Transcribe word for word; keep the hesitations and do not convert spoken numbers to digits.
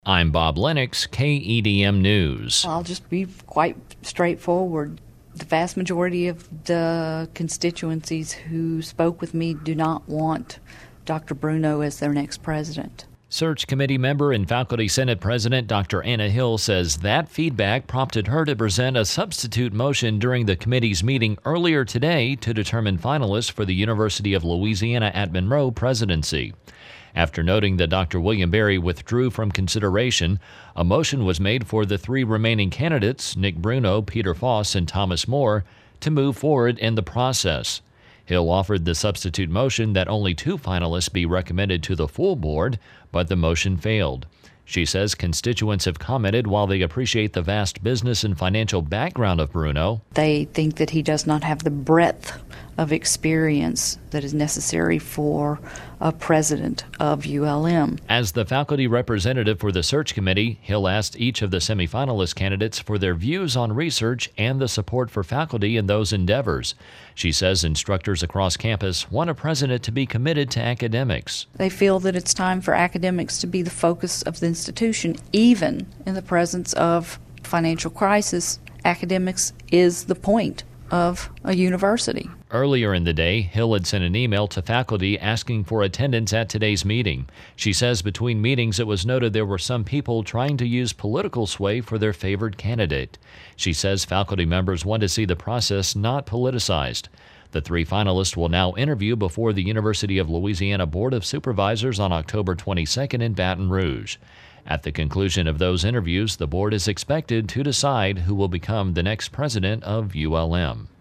I'm Bob Lennox, K E D M News. I'll just be quite straightforward. The vast majority of the constituencies who spoke with me do not want Doctor Bruno as their next president. Search Committee member and Faculty Senate President Doctor Anna Hill says that feedback prompted her to present a substitute motion during the committee's meeting earlier today to determine finalists for the University of Louisiana at Monroe presidency. After noting that Doctor William Berry withdrew from consideration, a motion was made for the three remaining candidates, Nick Bruno, Peter Foss, and Thomas Moore, to move forward in the process. Hill offered the substitute motion that only two finalists be recommended to the full board, but the motion failed. She says constituents have commented while they appreciate the vast business and financial background of Bruno. They think that he does not have the breadth of experience that is necessary for a president of U L M. As the faculty representative for the search committee, Hill asked each of the semifinalist candidates for their views on research and the support for faculty in those endeavors. She says instructors across campus want a president to be committed to academics. They feel that it's time for academics to be the focus of the institution, even in the presence of financial crisis. Academics is the point of a university. Earlier in the day, Hill had sent an email to faculty asking for attendance at today's meeting. She says between meetings it was noted there were some people trying to use political sway for their favored candidate. She says faculty members want to see the process not politicized. The three finalists will now interview before the University of Louisiana Board of Supervisors on October twenty-second in Baton Rouge. At the conclusion of those interviews, the board is expected to decide who will become the next president of U L M.